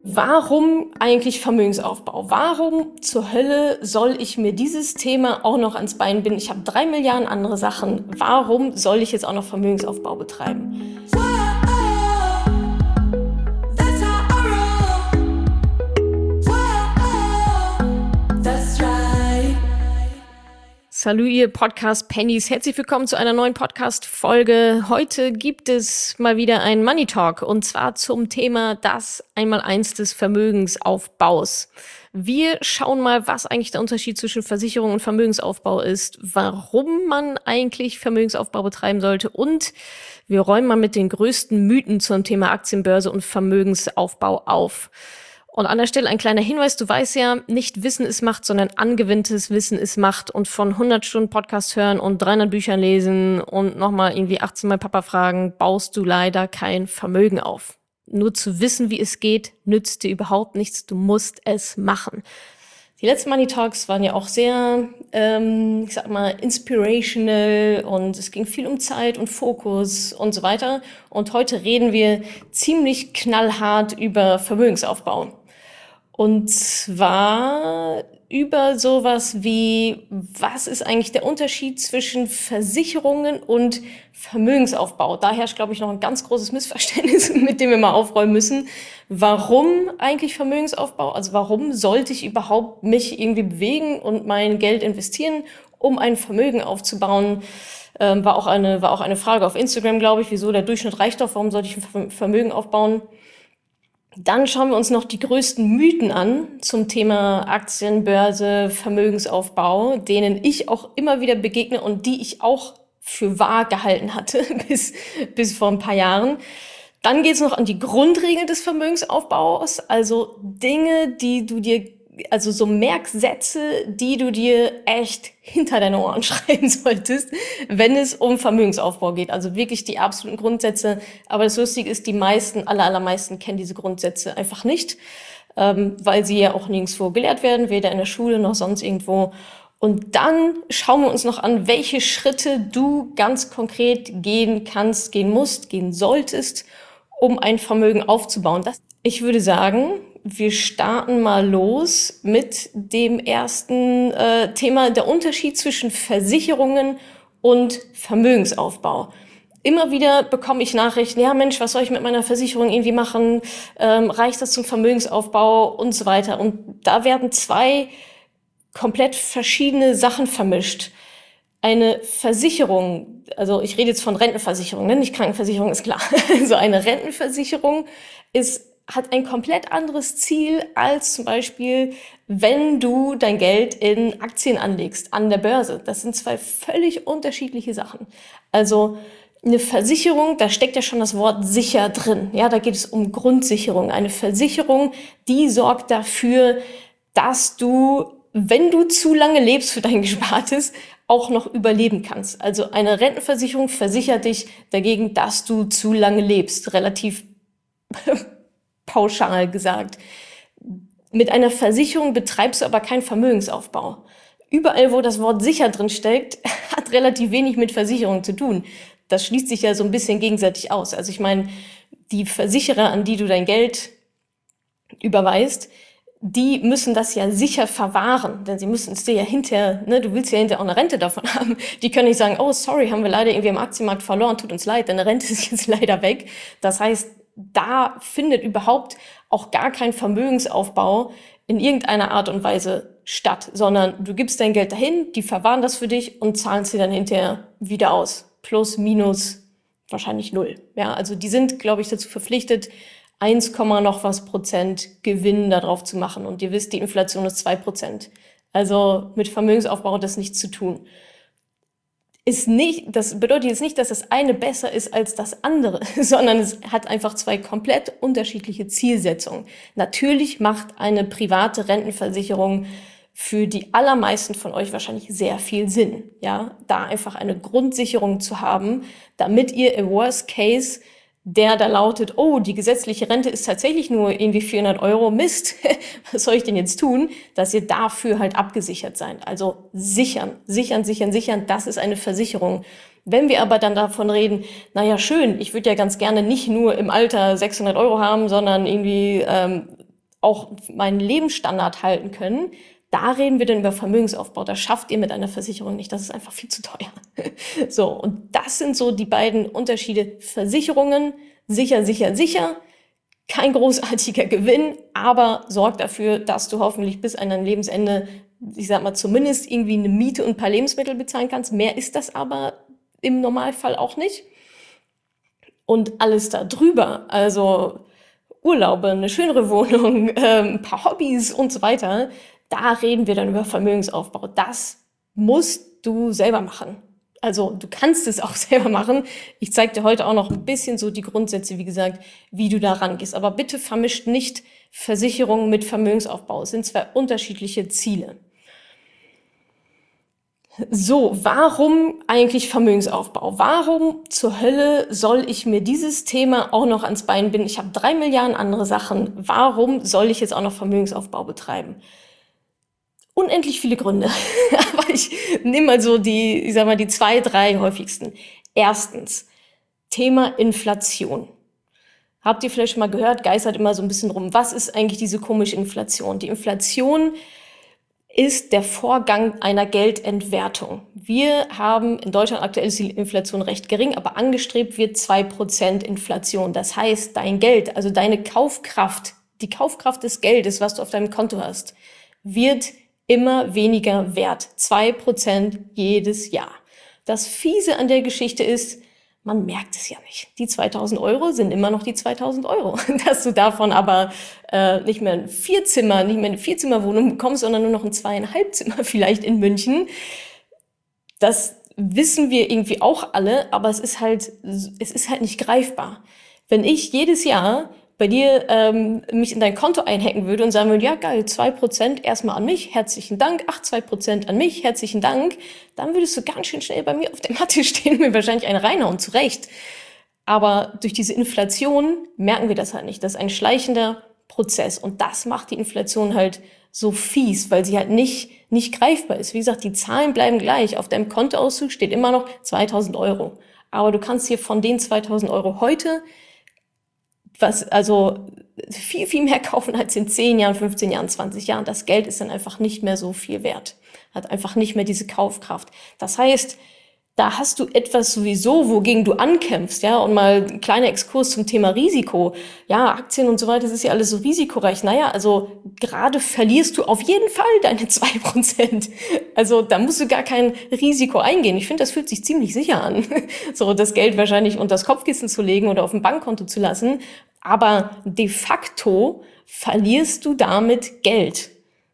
Warum eigentlich Vermögensaufbau? Warum zur Hölle soll ich mir dieses Thema auch noch ans Bein binden? Ich habe 3 Milliarden andere Sachen. Warum soll ich jetzt auch noch Vermögensaufbau betreiben? Salut, ihr Podcast-Pennies. Herzlich willkommen zu einer neuen Podcast-Folge. Heute gibt es mal wieder einen Money Talk und zwar zum Thema das Einmaleins des Vermögensaufbaus. Wir schauen mal, was eigentlich der Unterschied zwischen Versicherung und Vermögensaufbau ist, warum man eigentlich Vermögensaufbau betreiben sollte und wir räumen mal mit den größten Mythen zum Thema Aktienbörse und Vermögensaufbau auf. Und an der Stelle ein kleiner Hinweis, du weißt ja, nicht Wissen ist Macht, sondern angewinntes Wissen ist Macht. Und von 100 Stunden Podcast hören und 300 Büchern lesen und nochmal irgendwie 18 Mal Papa fragen, baust du leider kein Vermögen auf. Nur zu wissen, wie es geht, nützt dir überhaupt nichts, du musst es machen. Die letzten Money Talks waren ja auch sehr, inspirational und es ging viel um Zeit und Fokus und so weiter. Und heute reden wir ziemlich knallhart über Vermögensaufbau. Und zwar über sowas wie, was ist eigentlich der Unterschied zwischen Versicherungen und Vermögensaufbau? Da herrscht, glaube ich, noch ein ganz großes Missverständnis, mit dem wir mal aufräumen müssen. Warum eigentlich Vermögensaufbau? Also warum sollte ich überhaupt mich irgendwie bewegen und mein Geld investieren, um ein Vermögen aufzubauen? War auch eine Frage auf Instagram, glaube ich, wieso der Durchschnitt reicht doch, warum sollte ich ein Vermögen aufbauen? Dann schauen wir uns noch die größten Mythen an zum Thema Aktienbörse, Vermögensaufbau, denen ich auch immer wieder begegne und die ich auch für wahr gehalten hatte bis vor ein paar Jahren. Dann geht es noch an die Grundregeln des Vermögensaufbaus, also Dinge, also so Merksätze, die du dir echt hinter deine Ohren schreiben solltest, wenn es um Vermögensaufbau geht. Also wirklich die absoluten Grundsätze. Aber das Lustige ist, die allermeisten kennen diese Grundsätze einfach nicht, weil sie ja auch nirgendwo gelehrt werden, weder in der Schule noch sonst irgendwo. Und dann schauen wir uns noch an, welche Schritte du ganz konkret gehen kannst, gehen musst, gehen solltest, um ein Vermögen aufzubauen. Ich würde sagen, wir starten mal los mit dem ersten Thema, der Unterschied zwischen Versicherungen und Vermögensaufbau. Immer wieder bekomme ich Nachrichten, ja Mensch, was soll ich mit meiner Versicherung irgendwie machen? Reicht das zum Vermögensaufbau und so weiter? Und da werden zwei komplett verschiedene Sachen vermischt. Eine Versicherung, also ich rede jetzt von Rentenversicherung, nicht Krankenversicherung, ist klar. Also eine Rentenversicherung hat ein komplett anderes Ziel als zum Beispiel, wenn du dein Geld in Aktien anlegst, an der Börse. Das sind zwei völlig unterschiedliche Sachen. Also eine Versicherung, da steckt ja schon das Wort sicher drin. Ja, da geht es um Grundsicherung. Eine Versicherung, die sorgt dafür, dass du, wenn du zu lange lebst für dein Gespartes, auch noch überleben kannst. Also eine Rentenversicherung versichert dich dagegen, dass du zu lange lebst. Relativ pauschal gesagt. Mit einer Versicherung betreibst du aber keinen Vermögensaufbau. Überall, wo das Wort sicher drin steckt, hat relativ wenig mit Versicherung zu tun. Das schließt sich ja so ein bisschen gegenseitig aus. Also ich meine, die Versicherer, an die du dein Geld überweist, die müssen das ja sicher verwahren, denn sie müssen es dir ja hinterher, du willst ja hinterher auch eine Rente davon haben. Die können nicht sagen, oh sorry, haben wir leider irgendwie am Aktienmarkt verloren, tut uns leid, deine Rente ist jetzt leider weg. Das heißt, da findet überhaupt auch gar kein Vermögensaufbau in irgendeiner Art und Weise statt, sondern du gibst dein Geld dahin, die verwahren das für dich und zahlen sie dann hinterher wieder aus. Plus, minus, wahrscheinlich 0. Ja, also die sind, glaube ich, dazu verpflichtet, 1, noch was Prozent Gewinn darauf zu machen. Und ihr wisst, die Inflation ist 2%. Also mit Vermögensaufbau hat das nichts zu tun. Das bedeutet jetzt nicht, dass das eine besser ist als das andere, sondern es hat einfach zwei komplett unterschiedliche Zielsetzungen. Natürlich macht eine private Rentenversicherung für die allermeisten von euch wahrscheinlich sehr viel Sinn, ja, da einfach eine Grundsicherung zu haben, damit ihr im Worst Case, der da lautet, oh, die gesetzliche Rente ist tatsächlich nur irgendwie 400 Euro, Mist, was soll ich denn jetzt tun, dass ihr dafür halt abgesichert seid. Also sichern, das ist eine Versicherung. Wenn wir aber dann davon reden, naja schön, ich würde ja ganz gerne nicht nur im Alter 600 Euro haben, sondern irgendwie auch meinen Lebensstandard halten können. Da reden wir dann über Vermögensaufbau. Das schafft ihr mit einer Versicherung nicht. Das ist einfach viel zu teuer. So, und das sind so die beiden Unterschiede. Versicherungen, sicher, sicher, sicher. Kein großartiger Gewinn, aber sorgt dafür, dass du hoffentlich bis an dein Lebensende, ich sag mal, zumindest irgendwie eine Miete und ein paar Lebensmittel bezahlen kannst. Mehr ist das aber im Normalfall auch nicht. Und alles da drüber, also Urlaube, eine schönere Wohnung, ein paar Hobbys und so weiter, da reden wir dann über Vermögensaufbau. Das musst du selber machen. Also du kannst es auch selber machen. Ich zeige dir heute auch noch ein bisschen so die Grundsätze, wie gesagt, wie du da rangehst. Aber bitte vermischt nicht Versicherung mit Vermögensaufbau. Es sind zwei unterschiedliche Ziele. So, warum eigentlich Vermögensaufbau? Warum zur Hölle soll ich mir dieses Thema auch noch ans Bein binden? Ich habe 3 Milliarden andere Sachen. Warum soll ich jetzt auch noch Vermögensaufbau betreiben? Unendlich viele Gründe. Aber ich nehme mal so die 2, 3 häufigsten. Erstens, Thema Inflation. Habt ihr vielleicht schon mal gehört, geistert immer so ein bisschen rum. Was ist eigentlich diese komische Inflation? Die Inflation ist der Vorgang einer Geldentwertung. Wir haben in Deutschland aktuell ist die Inflation recht gering, aber angestrebt wird 2% Inflation. Das heißt, dein Geld, also deine Kaufkraft, die Kaufkraft des Geldes, was du auf deinem Konto hast, wird immer weniger wert. 2% jedes Jahr. Das Fiese an der Geschichte ist, man merkt es ja nicht. Die 2.000 Euro sind immer noch die 2.000 Euro. Dass du davon aber nicht mehr eine Vierzimmerwohnung bekommst, sondern nur noch ein 2,5 Zimmer vielleicht in München. Das wissen wir irgendwie auch alle, aber es ist halt nicht greifbar. Wenn ich jedes Jahr bei dir mich in dein Konto einhacken würde und sagen würde, ja geil, 2% erstmal an mich, herzlichen Dank, 2% an mich, herzlichen Dank, dann würdest du ganz schön schnell bei mir auf der Matte stehen und mir wahrscheinlich einen reinhauen, zurecht. Aber durch diese Inflation merken wir das halt nicht. Das ist ein schleichender Prozess und das macht die Inflation halt so fies, weil sie halt nicht greifbar ist. Wie gesagt, die Zahlen bleiben gleich. Auf deinem Kontoauszug steht immer noch 2.000 Euro. Aber du kannst hier von den 2.000 Euro heute viel, viel mehr kaufen als in 10 Jahren, 15 Jahren, 20 Jahren. Das Geld ist dann einfach nicht mehr so viel wert. Hat einfach nicht mehr diese Kaufkraft. Das heißt, da hast du etwas sowieso, wogegen du ankämpfst, ja, und mal ein kleiner Exkurs zum Thema Risiko. Ja, Aktien und so weiter, das ist ja alles so risikoreich. Naja, also gerade verlierst du auf jeden Fall deine 2%. Also da musst du gar kein Risiko eingehen. Ich finde, das fühlt sich ziemlich sicher an, so das Geld wahrscheinlich unter das Kopfkissen zu legen oder auf ein Bankkonto zu lassen. Aber de facto verlierst du damit Geld.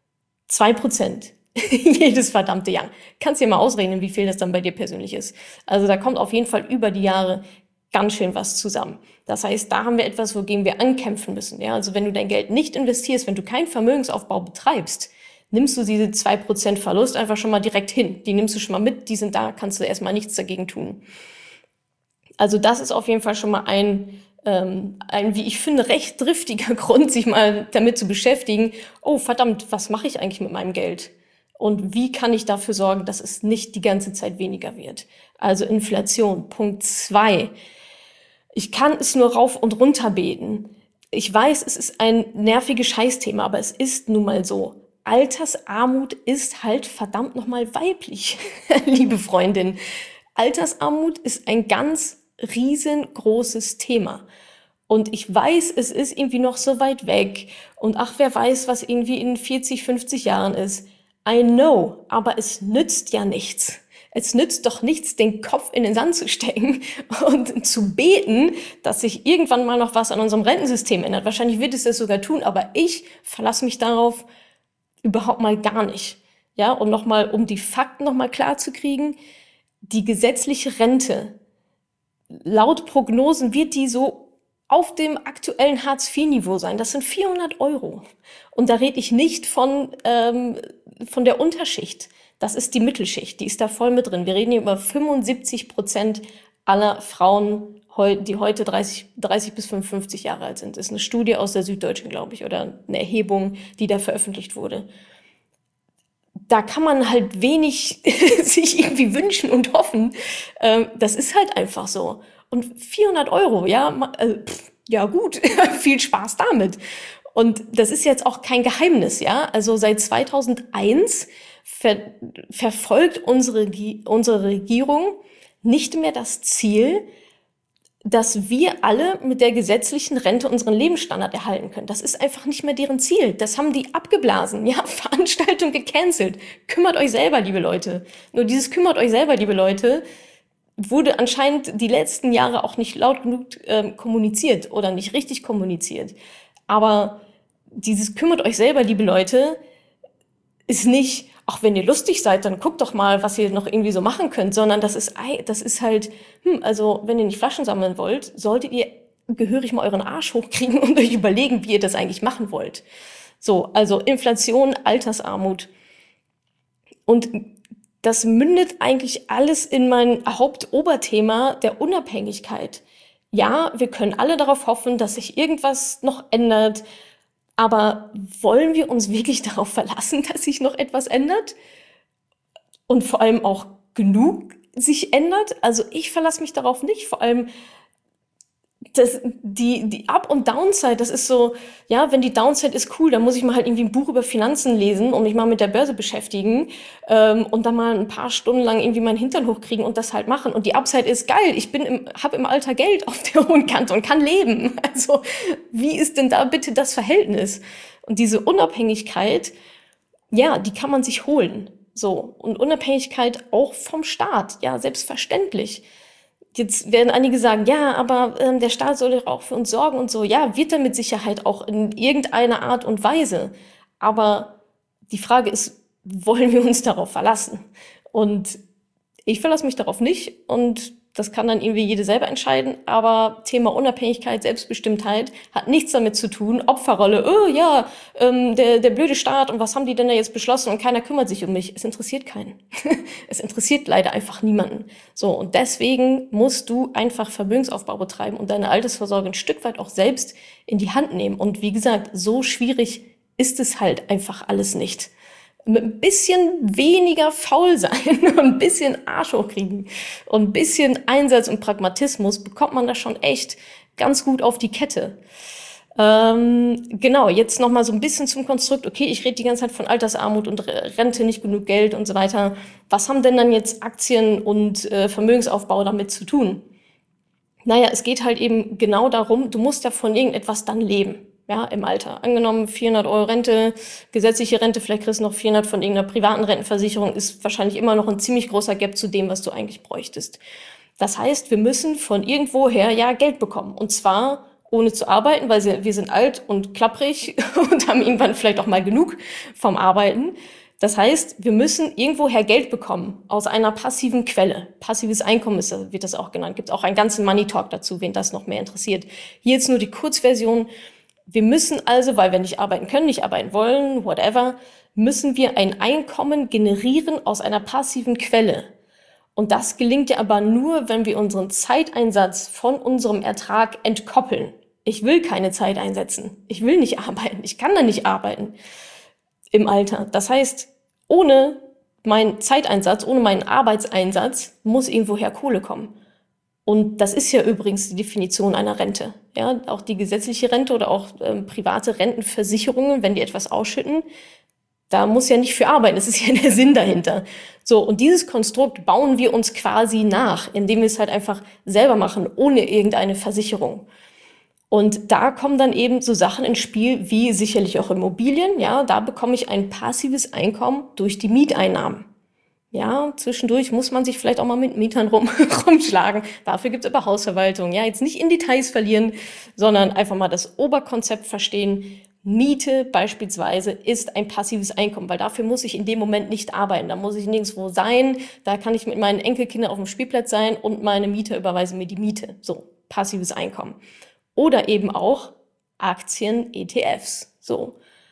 2%. Jedes verdammte Jahr. Kannst dir mal ausrechnen, wie viel das dann bei dir persönlich ist. Also da kommt auf jeden Fall über die Jahre ganz schön was zusammen. Das heißt, da haben wir etwas, wogegen wir ankämpfen müssen. Ja, also wenn du dein Geld nicht investierst, wenn du keinen Vermögensaufbau betreibst, nimmst du diese 2% Verlust einfach schon mal direkt hin. Die nimmst du schon mal mit, die sind da, kannst du erstmal nichts dagegen tun. Also das ist auf jeden Fall schon mal ein, wie ich finde, recht driftiger Grund, sich mal damit zu beschäftigen. Oh verdammt, was mache ich eigentlich mit meinem Geld? Und wie kann ich dafür sorgen, dass es nicht die ganze Zeit weniger wird? Also Inflation. Punkt 2. Ich kann es nur rauf und runter beten. Ich weiß, es ist ein nerviges Scheißthema, aber es ist nun mal so. Altersarmut ist halt verdammt nochmal weiblich, liebe Freundin. Altersarmut ist ein ganz riesengroßes Thema. Und ich weiß, es ist irgendwie noch so weit weg. Und ach, wer weiß, was irgendwie in 40, 50 Jahren ist. I know, aber es nützt ja nichts. Es nützt doch nichts, den Kopf in den Sand zu stecken und zu beten, dass sich irgendwann mal noch was an unserem Rentensystem ändert. Wahrscheinlich wird es das sogar tun, aber ich verlasse mich darauf überhaupt mal gar nicht. Ja, und nochmal, um die Fakten nochmal klar zu kriegen, die gesetzliche Rente, laut Prognosen wird die so auf dem aktuellen Hartz-IV-Niveau sein. Das sind 400 Euro. Und da rede ich nicht von der Unterschicht. Das ist die Mittelschicht, die ist da voll mit drin. Wir reden hier über 75% aller Frauen, die heute 30 bis 55 Jahre alt sind. Das ist eine Studie aus der Süddeutschen, glaube ich, oder eine Erhebung, die da veröffentlicht wurde. Da kann man halt wenig sich irgendwie wünschen und hoffen. Das ist halt einfach so. Und 400 Euro, ja, ja gut, viel Spaß damit. Und das ist jetzt auch kein Geheimnis, ja. Also seit 2001 verfolgt unsere Regierung nicht mehr das Ziel, dass wir alle mit der gesetzlichen Rente unseren Lebensstandard erhalten können. Das ist einfach nicht mehr deren Ziel. Das haben die abgeblasen, ja, Veranstaltung gecancelt. Kümmert euch selber, liebe Leute. Nur dieses kümmert euch selber, liebe Leute, wurde anscheinend die letzten Jahre auch nicht laut genug kommuniziert oder nicht richtig kommuniziert. Aber dieses kümmert euch selber, liebe Leute, ist nicht, ach, wenn ihr lustig seid, dann guckt doch mal, was ihr noch irgendwie so machen könnt, sondern das ist halt, also wenn ihr nicht Flaschen sammeln wollt, solltet ihr gehörig mal euren Arsch hochkriegen und euch überlegen, wie ihr das eigentlich machen wollt. So, also Inflation, Altersarmut. Und das mündet eigentlich alles in mein Hauptoberthema der Unabhängigkeit. Ja, wir können alle darauf hoffen, dass sich irgendwas noch ändert, aber wollen wir uns wirklich darauf verlassen, dass sich noch etwas ändert? Und vor allem auch genug sich ändert? Also ich verlasse mich darauf nicht. Vor allem die Up- und Downside, das ist so, ja, wenn die Downside ist cool, dann muss ich mal halt irgendwie ein Buch über Finanzen lesen und mich mal mit der Börse beschäftigen und dann mal ein paar Stunden lang irgendwie meinen Hintern hochkriegen und das halt machen. Und die Upside ist geil, ich habe im Alter Geld auf der hohen Kante und kann leben. Also wie ist denn da bitte das Verhältnis? Und diese Unabhängigkeit, ja, die kann man sich holen. So, und Unabhängigkeit auch vom Staat, ja, selbstverständlich. Jetzt werden einige sagen, ja, aber der Staat soll doch auch für uns sorgen und so. Ja, wird er mit Sicherheit auch in irgendeiner Art und Weise. Aber die Frage ist, wollen wir uns darauf verlassen? Und ich verlasse mich darauf nicht und das kann dann irgendwie jede selber entscheiden. Aber Thema Unabhängigkeit, Selbstbestimmtheit hat nichts damit zu tun. Opferrolle, oh ja, der blöde Staat und was haben die denn da jetzt beschlossen und keiner kümmert sich um mich. Es interessiert keinen. Es interessiert leider einfach niemanden. So, und deswegen musst du einfach Vermögensaufbau betreiben und deine Altersvorsorge ein Stück weit auch selbst in die Hand nehmen. Und wie gesagt, so schwierig ist es halt einfach alles nicht. Mit ein bisschen weniger faul sein und ein bisschen Arsch hochkriegen und ein bisschen Einsatz und Pragmatismus bekommt man das schon echt ganz gut auf die Kette. Genau, jetzt noch mal so ein bisschen zum Konstrukt. Okay, ich rede die ganze Zeit von Altersarmut und Rente, nicht genug Geld und so weiter. Was haben denn dann jetzt Aktien und Vermögensaufbau damit zu tun? Naja, es geht halt eben genau darum, du musst ja von irgendetwas dann leben. Ja, im Alter. Angenommen 400 Euro Rente, gesetzliche Rente, vielleicht kriegst du noch 400 von irgendeiner privaten Rentenversicherung, ist wahrscheinlich immer noch ein ziemlich großer Gap zu dem, was du eigentlich bräuchtest. Das heißt, wir müssen von irgendwoher ja Geld bekommen. Und zwar ohne zu arbeiten, weil wir sind alt und klapprig und haben irgendwann vielleicht auch mal genug vom Arbeiten. Das heißt, wir müssen irgendwoher Geld bekommen aus einer passiven Quelle. Passives Einkommen wird das auch genannt. Gibt auch einen ganzen Money Talk dazu, wen das noch mehr interessiert. Hier jetzt nur die Kurzversion. Wir müssen also, weil wir nicht arbeiten können, nicht arbeiten wollen, whatever, müssen wir ein Einkommen generieren aus einer passiven Quelle. Und das gelingt ja aber nur, wenn wir unseren Zeiteinsatz von unserem Ertrag entkoppeln. Ich will keine Zeit einsetzen. Ich will nicht arbeiten. Ich kann da nicht arbeiten im Alter. Das heißt, ohne meinen Zeiteinsatz, ohne meinen Arbeitseinsatz muss irgendwoher Kohle kommen. Und das ist ja übrigens die Definition einer Rente. Ja, auch die gesetzliche Rente oder auch private Rentenversicherungen, wenn die etwas ausschütten, da muss ja nicht für arbeiten. Das ist ja der Sinn dahinter. So, und dieses Konstrukt bauen wir uns quasi nach, indem wir es halt einfach selber machen, ohne irgendeine Versicherung. Und da kommen dann eben so Sachen ins Spiel, wie sicherlich auch Immobilien. Ja, da bekomme ich ein passives Einkommen durch die Mieteinnahmen. Ja, zwischendurch muss man sich vielleicht auch mal mit Mietern rumschlagen. Dafür gibt es aber Hausverwaltung. Ja, jetzt nicht in Details verlieren, sondern einfach mal das Oberkonzept verstehen. Miete beispielsweise ist ein passives Einkommen, weil dafür muss ich in dem Moment nicht arbeiten. Da muss ich nirgendwo sein. Da kann ich mit meinen Enkelkindern auf dem Spielplatz sein und meine Mieter überweisen mir die Miete. So, passives Einkommen. Oder eben auch Aktien, ETFs. So.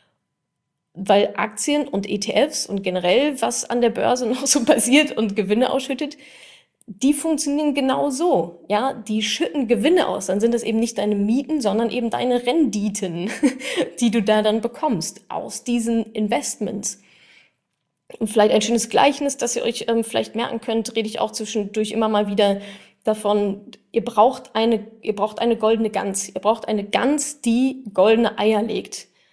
Weil Aktien und ETFs und generell, was an der Börse noch so passiert und Gewinne ausschüttet, die funktionieren genau so. Ja, die schütten Gewinne aus. Dann sind das eben nicht deine Mieten, sondern eben deine Renditen, die du da dann bekommst aus diesen Investments. Und vielleicht ein schönes Gleichnis, das ihr euch vielleicht merken könnt, rede ich auch zwischendurch immer mal wieder davon, ihr braucht eine goldene Gans. Ihr braucht eine Gans, die goldene Eier legt.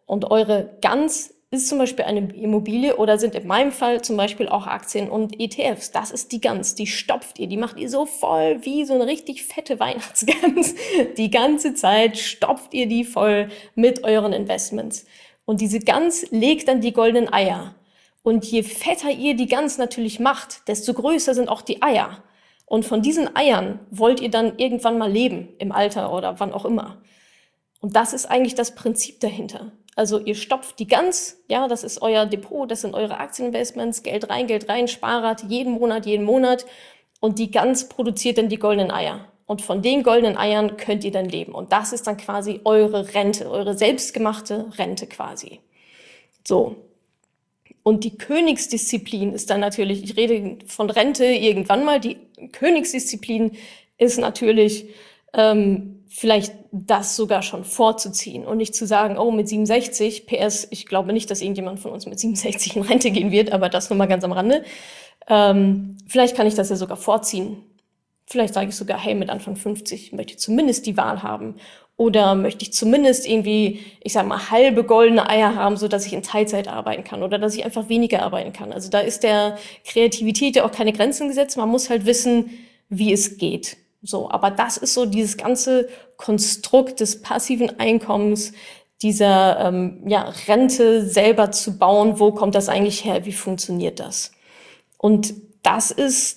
Und eure Gans ist zum Beispiel eine Immobilie oder sind in meinem Fall zum Beispiel auch Aktien und ETFs. Das ist die Gans, die stopft ihr, die macht ihr so voll wie so eine richtig fette Weihnachtsgans. Die ganze Zeit stopft ihr die voll mit euren Investments. Und diese Gans legt dann die goldenen Eier. Und je fetter ihr die Gans natürlich macht, desto größer sind auch die Eier. Und von diesen Eiern wollt ihr dann irgendwann mal leben, im Alter oder wann auch immer. Und das ist eigentlich das Prinzip dahinter. Also ihr stopft die Gans, ja, das ist euer Depot, das sind eure Aktieninvestments, Geld rein, Sparrate, jeden Monat. Und die Gans produziert dann die goldenen Eier. Und von den goldenen Eiern könnt ihr dann leben. Und das ist dann quasi eure Rente, eure selbstgemachte Rente quasi. So. Und die Königsdisziplin ist dann natürlich, ich rede von Rente irgendwann mal, die Königsdisziplin ist natürlich, vielleicht das sogar schon vorzuziehen und nicht zu sagen, oh, mit 67, PS, ich glaube nicht, dass irgendjemand von uns mit 67 in Rente gehen wird, aber das nur mal ganz am Rande. Vielleicht kann ich das ja sogar vorziehen. Vielleicht sage ich sogar, hey, mit Anfang 50 möchte ich zumindest die Wahl haben. Oder möchte ich zumindest irgendwie, ich sag mal, halbe goldene Eier haben, so dass ich in Teilzeit arbeiten kann oder dass ich einfach weniger arbeiten kann. Also da ist der Kreativität ja auch keine Grenzen gesetzt. Man muss halt wissen, wie es geht. So, aber das ist so dieses ganze Konstrukt des passiven Einkommens, dieser Rente selber zu bauen. Wo kommt das eigentlich her? Wie funktioniert das? Und das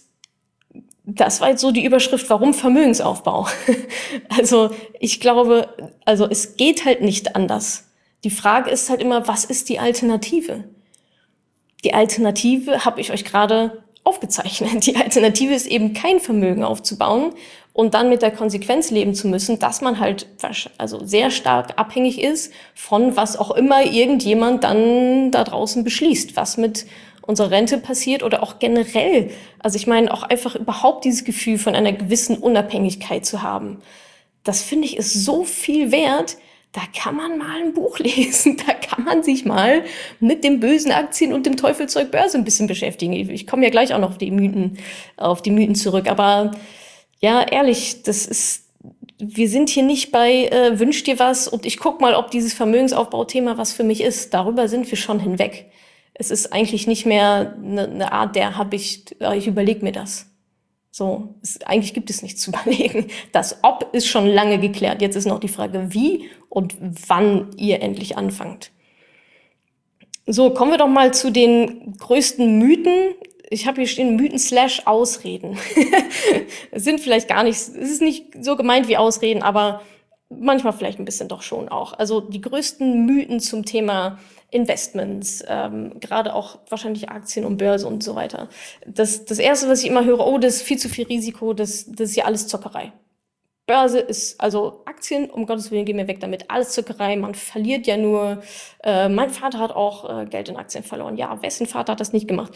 war jetzt so die Überschrift, warum Vermögensaufbau? Also ich glaube, es geht halt nicht anders. Die Frage ist halt immer, was ist die Alternative? Die Alternative habe ich euch gerade aufgezeichnet. Die Alternative ist eben kein Vermögen aufzubauen und dann mit der Konsequenz leben zu müssen, dass man halt sehr stark abhängig ist von was auch immer irgendjemand dann da draußen beschließt, was mit unserer Rente passiert oder auch generell. Also ich meine, auch einfach überhaupt dieses Gefühl von einer gewissen Unabhängigkeit zu haben. Das finde ich ist so viel wert. Da kann man mal ein Buch lesen, da kann man sich mal mit dem bösen Aktien und dem Teufelszeug Börse ein bisschen beschäftigen. Ich komme ja gleich auch noch auf die Mythen zurück. Aber ja, ehrlich, wir sind hier nicht bei wünsch dir was und ich guck mal, ob dieses Vermögensaufbauthema was für mich ist. Darüber sind wir schon hinweg. Es ist eigentlich nicht mehr eine Art, ich überlege mir das. So, eigentlich gibt es nichts zu überlegen. Das Ob ist schon lange geklärt. Jetzt ist noch die Frage, wie und wann ihr endlich anfangt. So, kommen wir doch mal zu den größten Mythen. Ich habe hier stehen Mythen/Ausreden. Es sind vielleicht gar nicht, es ist nicht so gemeint wie Ausreden, aber manchmal vielleicht ein bisschen doch schon auch. Also die größten Mythen zum Thema Investments, gerade auch wahrscheinlich Aktien und Börse und so weiter. Das Erste, was ich immer höre, oh, das ist viel zu viel Risiko, das ist ja alles Zockerei. Börse ist, also Aktien, um Gottes Willen, gehen wir weg damit, alles Zockerei, man verliert ja nur. Mein Vater hat auch Geld in Aktien verloren. Ja, wessen Vater hat das nicht gemacht?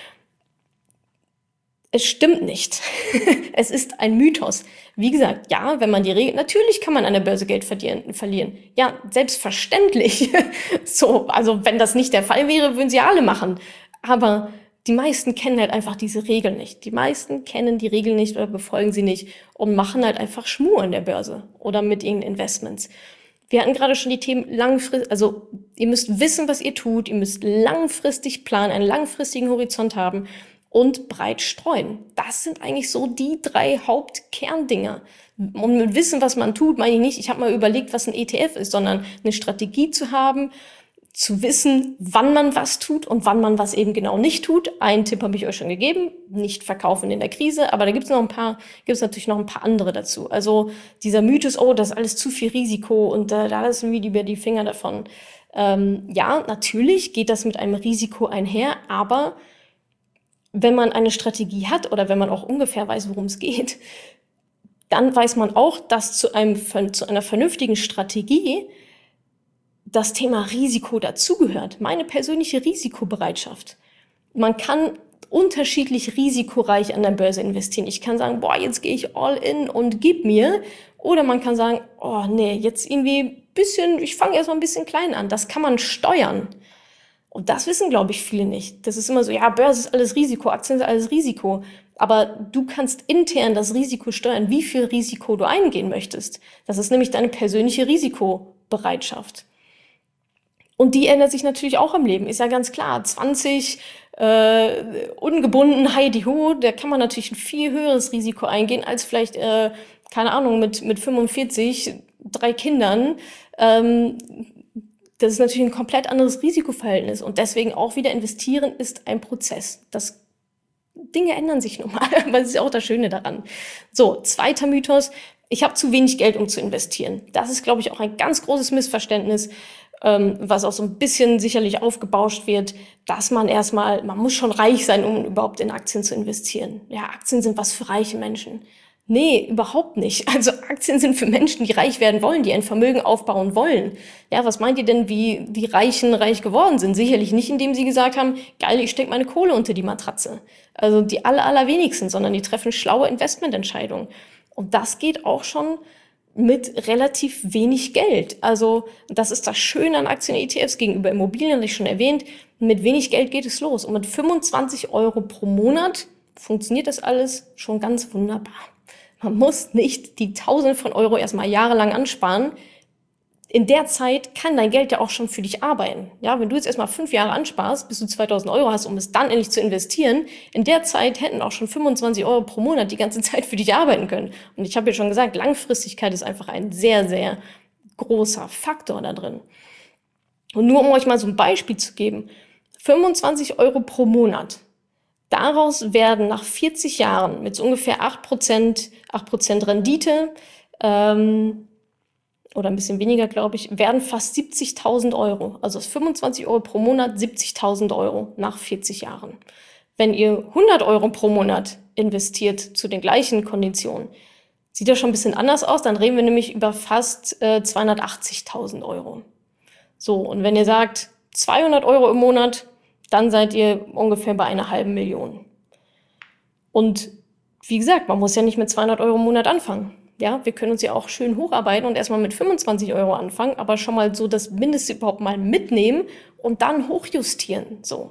Es stimmt nicht. Es ist ein Mythos. Wie gesagt, ja, wenn man die Regel, natürlich kann man an der Börse Geld verlieren. Ja, selbstverständlich. So, also wenn das nicht der Fall wäre, würden sie alle machen. Aber die meisten kennen halt einfach diese Regeln nicht. Die meisten kennen die Regeln nicht oder befolgen sie nicht und machen halt einfach Schmuh an der Börse oder mit ihren Investments. Wir hatten gerade schon die Themen langfristig, also ihr müsst wissen, was ihr tut, ihr müsst langfristig planen, einen langfristigen Horizont haben und breit streuen. Das sind eigentlich so die 3 Hauptkerndinger. Und mit Wissen, was man tut, meine ich nicht, ich habe mal überlegt, was ein ETF ist, sondern eine Strategie zu haben, zu wissen, wann man was tut und wann man was eben genau nicht tut. Einen Tipp habe ich euch schon gegeben, nicht verkaufen in der Krise, aber da gibt es natürlich noch ein paar andere dazu. Also dieser Mythos, oh, das ist alles zu viel Risiko und da lassen wir lieber die Finger davon. Ja, natürlich geht das mit einem Risiko einher, aber wenn man eine Strategie hat oder wenn man auch ungefähr weiß, worum es geht, dann weiß man auch, dass zu einer vernünftigen Strategie das Thema Risiko dazugehört. Meine persönliche Risikobereitschaft. Man kann unterschiedlich risikoreich an der Börse investieren. Ich kann sagen, boah, jetzt gehe ich all in und gib mir. Oder man kann sagen, oh nee, jetzt irgendwie ich fange erstmal ein bisschen klein an. Das kann man steuern. Und das wissen, glaube ich, viele nicht. Das ist immer so, ja, Börse ist alles Risiko, Aktien ist alles Risiko. Aber du kannst intern das Risiko steuern, wie viel Risiko du eingehen möchtest. Das ist nämlich deine persönliche Risikobereitschaft. Und die ändert sich natürlich auch im Leben, ist ja ganz klar. 20, ungebunden, Heidi-Ho, da kann man natürlich ein viel höheres Risiko eingehen, als vielleicht, keine Ahnung, mit 45, 3 Kindern. Das ist natürlich ein komplett anderes Risikoverhältnis. Und deswegen auch wieder investieren ist ein Prozess. Dinge ändern sich nun mal, aber das ist auch das Schöne daran. So, zweiter Mythos. Ich habe zu wenig Geld, um zu investieren. Das ist, glaube ich, auch ein ganz großes Missverständnis, was auch so ein bisschen sicherlich aufgebauscht wird, dass man muss schon reich sein, um überhaupt in Aktien zu investieren. Ja, Aktien sind was für reiche Menschen. Nee, überhaupt nicht. Also Aktien sind für Menschen, die reich werden wollen, die ein Vermögen aufbauen wollen. Ja, was meint ihr denn, wie die Reichen reich geworden sind? Sicherlich nicht, indem sie gesagt haben, geil, ich stecke meine Kohle unter die Matratze. Also die allerwenigsten, sondern die treffen schlaue Investmententscheidungen. Und das geht auch schon mit relativ wenig Geld. Also das ist das Schöne an Aktien-ETFs gegenüber Immobilien, habe ich schon erwähnt. Mit wenig Geld geht es los. Und mit 25 Euro pro Monat funktioniert das alles schon ganz wunderbar. Man muss nicht die Tausende von Euro erstmal jahrelang ansparen. In der Zeit kann dein Geld ja auch schon für dich arbeiten. Ja, wenn du jetzt erstmal 5 Jahre ansparst, bis du 2000 Euro hast, um es dann endlich zu investieren, in der Zeit hätten auch schon 25 Euro pro Monat die ganze Zeit für dich arbeiten können. Und ich habe ja schon gesagt, Langfristigkeit ist einfach ein sehr, sehr großer Faktor da drin. Und nur um euch mal so ein Beispiel zu geben, 25 Euro pro Monat. Daraus werden nach 40 Jahren mit so ungefähr 8% Rendite, oder ein bisschen weniger, glaube ich, werden fast 70.000 Euro. Also aus 25 Euro pro Monat 70.000 Euro nach 40 Jahren. Wenn ihr 100 Euro pro Monat investiert zu den gleichen Konditionen, sieht das schon ein bisschen anders aus. Dann reden wir nämlich über fast 280.000 Euro. So, und wenn ihr sagt 200 Euro im Monat, dann seid ihr ungefähr bei einer halben Million. Und wie gesagt, man muss ja nicht mit 200 Euro im Monat anfangen. Ja, wir können uns ja auch schön hocharbeiten und erstmal mit 25 Euro anfangen, aber schon mal so das Mindeste überhaupt mal mitnehmen und dann hochjustieren, so.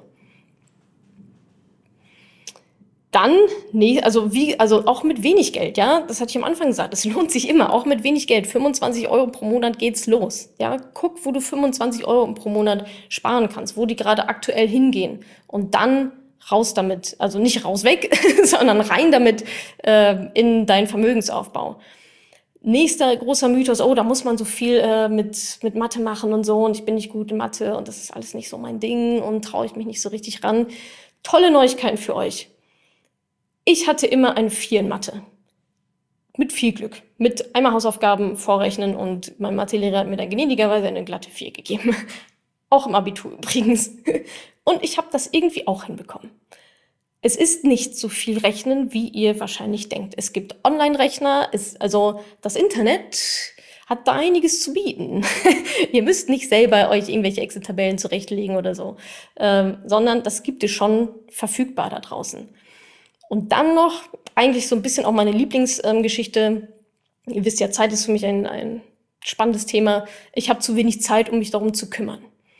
Dann, also auch mit wenig Geld, ja, das hatte ich am Anfang gesagt, das lohnt sich immer, auch mit wenig Geld, 25 Euro pro Monat geht's los, ja, guck, wo du 25 Euro pro Monat sparen kannst, wo die gerade aktuell hingehen und dann raus damit, also nicht raus weg, sondern rein damit in deinen Vermögensaufbau. Nächster großer Mythos, oh, da muss man so viel mit Mathe machen und so und ich bin nicht gut in Mathe und das ist alles nicht so mein Ding und traue ich mich nicht so richtig ran. Tolle Neuigkeiten für euch. Ich hatte immer eine 4 in Mathe. Mit viel Glück. Mit einmal Hausaufgaben vorrechnen und mein Mathelehrer hat mir dann gnädigerweise eine glatte 4 gegeben. Auch im Abitur übrigens. Und ich habe das irgendwie auch hinbekommen. Es ist nicht so viel Rechnen, wie ihr wahrscheinlich denkt. Es gibt Online-Rechner, also das Internet hat da einiges zu bieten. Ihr müsst nicht selber euch irgendwelche Excel-Tabellen zurechtlegen oder so, sondern das gibt es schon verfügbar da draußen. Und dann noch eigentlich so ein bisschen auch meine Lieblingsgeschichte. Ihr wisst ja, Zeit ist für mich ein spannendes Thema. Ich habe zu wenig Zeit, um mich darum zu kümmern.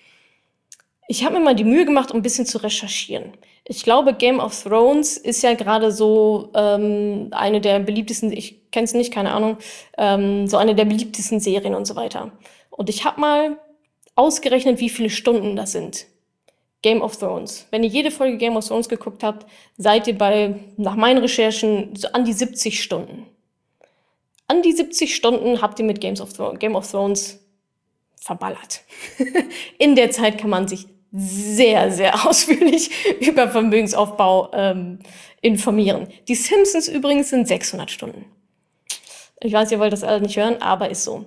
Ich habe mir mal die Mühe gemacht, um ein bisschen zu recherchieren. Ich glaube, Game of Thrones ist ja gerade so eine der beliebtesten, ich kenne es nicht, keine Ahnung, so eine der beliebtesten Serien und so weiter. Und ich habe mal ausgerechnet, wie viele Stunden das sind. Game of Thrones. Wenn ihr jede Folge Game of Thrones geguckt habt, seid ihr nach meinen Recherchen, so an die 70 Stunden. An die 70 Stunden habt ihr mit Game of Thrones verballert. In der Zeit kann man sich sehr, sehr ausführlich über Vermögensaufbau informieren. Die Simpsons übrigens sind 600 Stunden. Ich weiß, ihr wollt das alle nicht hören, aber ist so.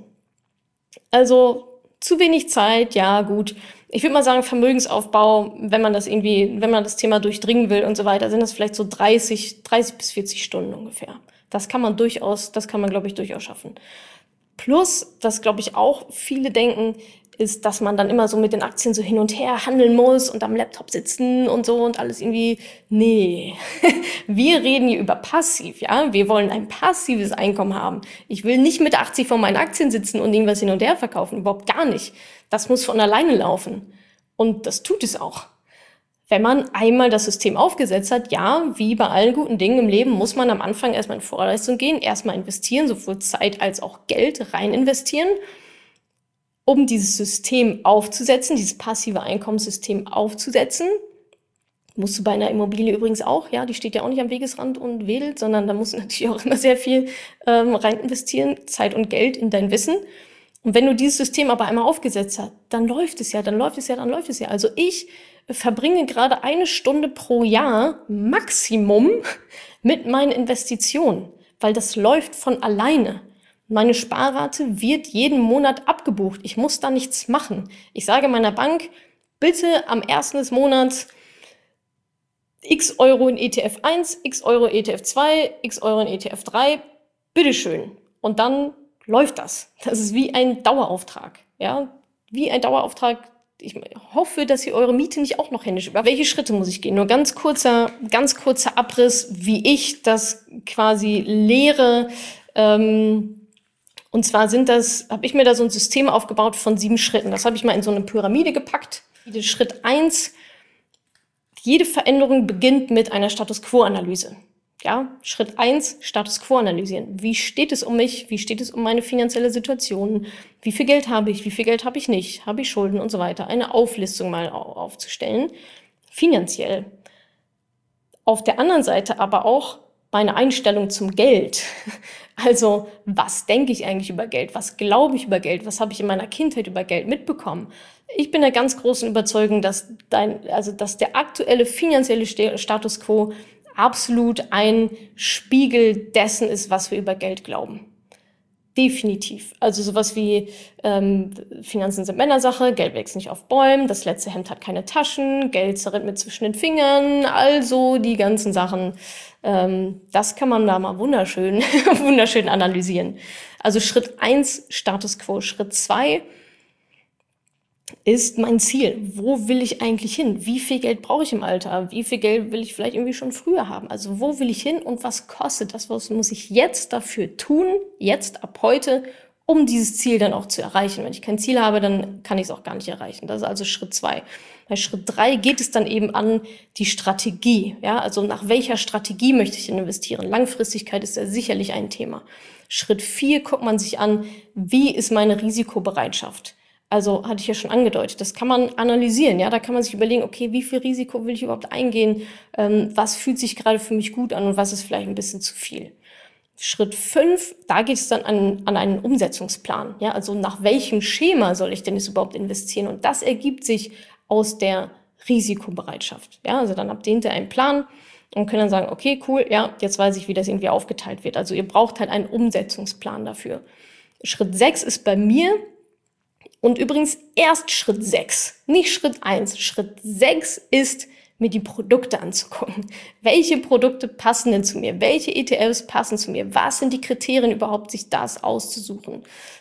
Also zu wenig Zeit, ja gut. Ich würde mal sagen, Vermögensaufbau, wenn man das Thema durchdringen will und so weiter, sind das vielleicht so 30 bis 40 Stunden ungefähr. Das kann man, glaube ich, durchaus schaffen. Plus, was, glaube ich, auch viele denken, ist, dass man dann immer so mit den Aktien so hin und her handeln muss und am Laptop sitzen und so und alles irgendwie. Nee, wir reden hier über passiv, ja. Wir wollen ein passives Einkommen haben. Ich will nicht mit 80 vor meinen Aktien sitzen und irgendwas hin und her verkaufen. Überhaupt gar nicht. Das muss von alleine laufen. Und das tut es auch. Wenn man einmal das System aufgesetzt hat, ja, wie bei allen guten Dingen im Leben, muss man am Anfang erstmal in Vorleistung gehen, erstmal investieren, sowohl Zeit als auch Geld rein investieren. um dieses System aufzusetzen, dieses passive Einkommenssystem aufzusetzen. Musst du bei einer Immobilie übrigens auch, ja, die steht ja auch nicht am Wegesrand und wedelt, sondern da musst du natürlich auch immer sehr viel rein investieren, Zeit und Geld in dein Wissen. Und wenn du dieses System aber einmal aufgesetzt hast, dann läuft es ja. Also ich verbringe gerade 1 Stunde pro Jahr Maximum mit meinen Investitionen, weil das läuft von alleine. Meine Sparrate wird jeden Monat abgebucht. Ich muss da nichts machen. Ich sage meiner Bank, bitte am 1. des Monats x Euro in ETF 1, x Euro in ETF 2, x Euro in ETF 3, bitteschön. Und dann läuft das. Das ist wie ein Dauerauftrag. Ja, wie ein Dauerauftrag. Ich hoffe, dass ihr eure Miete nicht auch noch händisch über. Welche Schritte muss ich gehen? Nur ganz kurzer Abriss, wie ich das quasi lehre. Und zwar habe ich mir da so ein System aufgebaut von 7 Schritten. Das habe ich mal in so eine Pyramide gepackt. Schritt 1. Jede Veränderung beginnt mit einer Status-Quo-Analyse. Ja, Schritt 1, Status Quo analysieren. Wie steht es um mich? Wie steht es um meine finanzielle Situation? Wie viel Geld habe ich? Wie viel Geld habe ich nicht? Habe ich Schulden und so weiter? Eine Auflistung mal aufzustellen, finanziell. Auf der anderen Seite aber auch meine Einstellung zum Geld. Also, was denke ich eigentlich über Geld? Was glaube ich über Geld? Was habe ich in meiner Kindheit über Geld mitbekommen? Ich bin der ganz großen Überzeugung, dass der aktuelle finanzielle Status quo absolut ein Spiegel dessen ist, was wir über Geld glauben. Definitiv. Also sowas wie Finanzen sind Männersache, Geld wächst nicht auf Bäumen, das letzte Hemd hat keine Taschen, Geld zerrinnt mir zwischen den Fingern, also die ganzen Sachen. Das kann man da mal wunderschön analysieren. Also Schritt 1, Status Quo. Schritt 2 ist mein Ziel. Wo will ich eigentlich hin? Wie viel Geld brauche ich im Alter? Wie viel Geld will ich vielleicht irgendwie schon früher haben? Also wo will ich hin und was kostet das? Was muss ich jetzt dafür tun, jetzt ab heute, um dieses Ziel dann auch zu erreichen? Wenn ich kein Ziel habe, dann kann ich es auch gar nicht erreichen. Das ist also Schritt 2. Bei Schritt 3 geht es dann eben an die Strategie. Ja, also nach welcher Strategie möchte ich investieren? Langfristigkeit ist ja sicherlich ein Thema. Schritt 4 guckt man sich an, wie ist meine Risikobereitschaft? Also hatte ich ja schon angedeutet, das kann man analysieren, ja, da kann man sich überlegen, okay, wie viel Risiko will ich überhaupt eingehen, was fühlt sich gerade für mich gut an und was ist vielleicht ein bisschen zu viel. Schritt 5, da geht es dann an einen Umsetzungsplan, ja, also nach welchem Schema soll ich denn jetzt überhaupt investieren und das ergibt sich aus der Risikobereitschaft, ja, also dann habt ihr hinterher einen Plan und könnt dann sagen, okay, cool, ja, jetzt weiß ich, wie das irgendwie aufgeteilt wird, also ihr braucht halt einen Umsetzungsplan dafür. Schritt 6 ist bei mir, und übrigens erst Schritt 6, nicht Schritt 1. Schritt 6 ist, mir die Produkte anzugucken. Welche Produkte passen denn zu mir? Welche ETFs passen zu mir? Was sind die Kriterien überhaupt, sich das auszusuchen?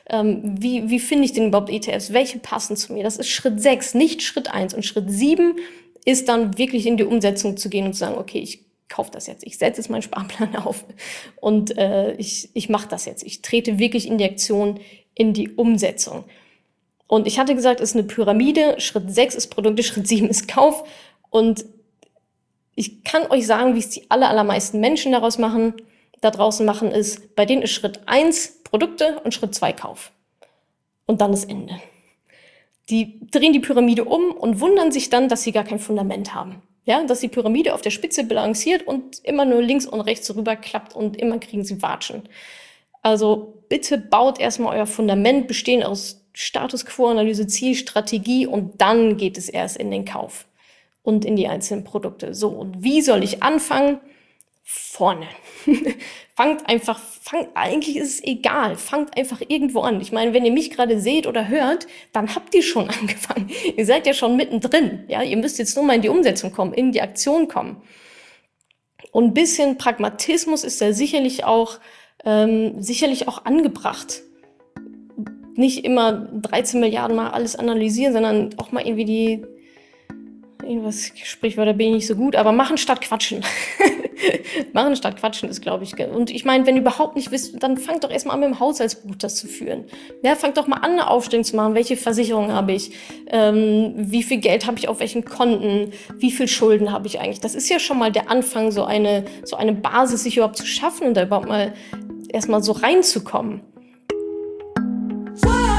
Wie finde ich denn überhaupt ETFs? Welche passen zu mir? Das ist Schritt 6, nicht Schritt 1. Und Schritt 7 ist dann wirklich in die Umsetzung zu gehen und zu sagen, okay, ich kaufe das jetzt. Ich setze jetzt meinen Sparplan auf und ich mache das jetzt. Ich trete wirklich in die Aktion, in die Umsetzung. Und ich hatte gesagt, es ist eine Pyramide. Schritt 6 ist Produkte, Schritt 7 ist Kauf. Und ich kann euch sagen, wie es die allermeisten Menschen da draußen machen, ist, bei denen ist Schritt 1 Produkte und Schritt 2 Kauf. Und dann ist Ende. Die drehen die Pyramide um und wundern sich dann, dass sie gar kein Fundament haben. Ja, dass die Pyramide auf der Spitze balanciert und immer nur links und rechts rüberklappt und immer kriegen sie Watschen. Also bitte baut erstmal euer Fundament, bestehend aus Status Quo-Analyse, Ziel, Strategie und dann geht es erst in den Kauf und in die einzelnen Produkte. So, und wie soll ich anfangen? Vorne. Eigentlich ist es egal, fangt einfach irgendwo an. Ich meine, wenn ihr mich gerade seht oder hört, dann habt ihr schon angefangen. Ihr seid ja schon mittendrin. Ja, ihr müsst jetzt nur mal in die Umsetzung kommen, in die Aktion kommen. Und ein bisschen Pragmatismus ist da sicherlich auch angebracht. Nicht immer 13 Milliarden Mal alles analysieren, sondern auch mal irgendwie irgendwas Sprichwörter bin ich nicht so gut, aber machen statt quatschen. Machen statt quatschen ist, glaube ich, und ich meine, wenn ihr überhaupt nicht wisst, dann fangt doch erstmal an mit dem Haushaltsbuch das zu führen. Ja, fangt doch mal an, eine Aufstellung zu machen, welche Versicherungen habe ich, wie viel Geld habe ich auf welchen Konten, wie viel Schulden habe ich eigentlich. Das ist ja schon mal der Anfang, so eine Basis sich überhaupt zu schaffen und da überhaupt mal erstmal so reinzukommen. Wow.